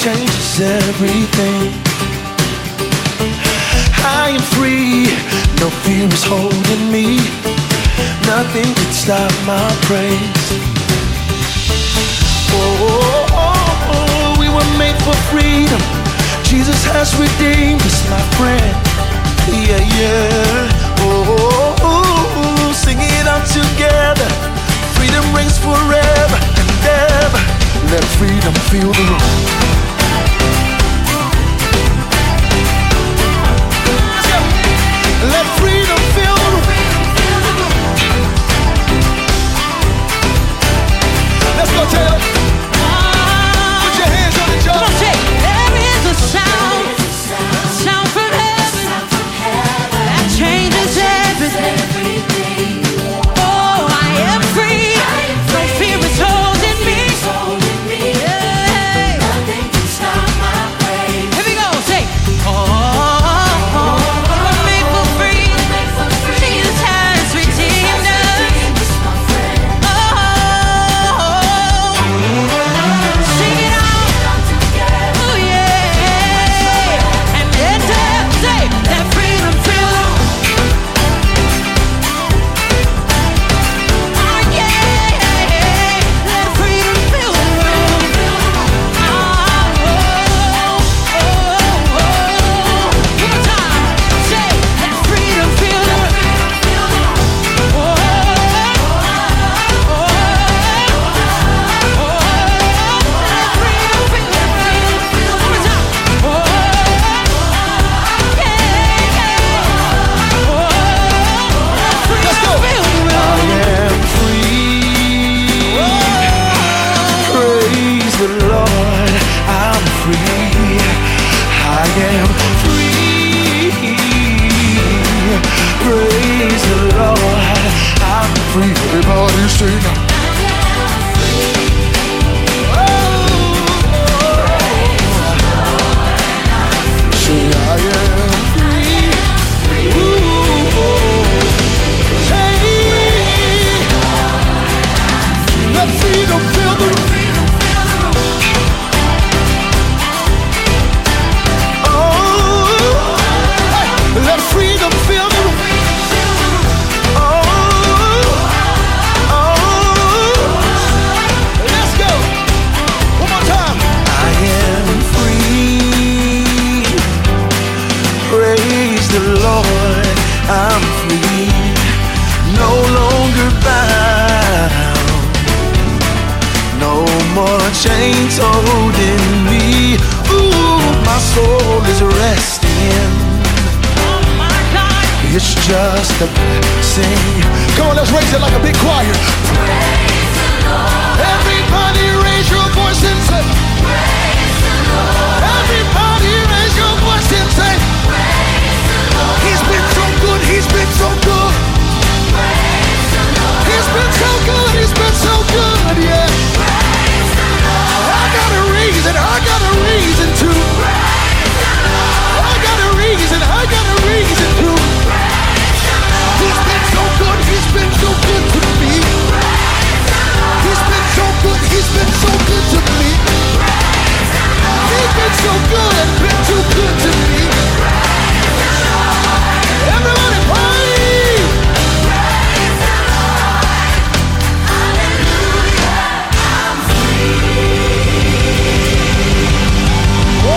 changes everything. I am free, no fear is holding me. Nothing can stop my praise. Oh, we were made for freedom. Jesus has redeemed us, my friend. Yeah, yeah. Oh, sing it out together. Freedom reigns forever and ever. Let freedom fill the room. Let freedom fill the room. Let's go, Taylor. Put your hands on it, y'all. Come on, say, there is a sound, sound from heaven, that changes everything. Oh, I am free. No fear is holding me. Yeah. Nothing can stop my praise. Here we go, say, we're made for free. Jesus has redeemed us. Oh, sing it out. Oh, yeah. And then say, let freedom fill the room. Oh, yeah. Let freedom fill the room. One more time. Say, let freedom fill the room. I am free. Praise the Lord. I'm free. I am free. Praise the Lord. I'm free. Everybody say now. Say I am free. Ooh. Hey. Let freedom fill the room. Oh, hey. Let freedom fill the room. Let's go. One more time. I am free. Praise the Lord. I'm free. No longer bound. No more chains holding me. Ooh, my soul is resting. It's just a blessing. Come on, let's raise it like a big choir. Praise the Lord. Everybody raise your voice and say, Praise the Lord. everybody raise your voice and say, Praise the Lord. He's been so good, He's been so good. Praise the Lord. He's been so good, He's been so good, yeah. Praise the Lord. I got a reason to. Praise the Lord. I got a reason to. He's been so good, He's been so good to me. He's been so good, He's been so good to me. He's been so good.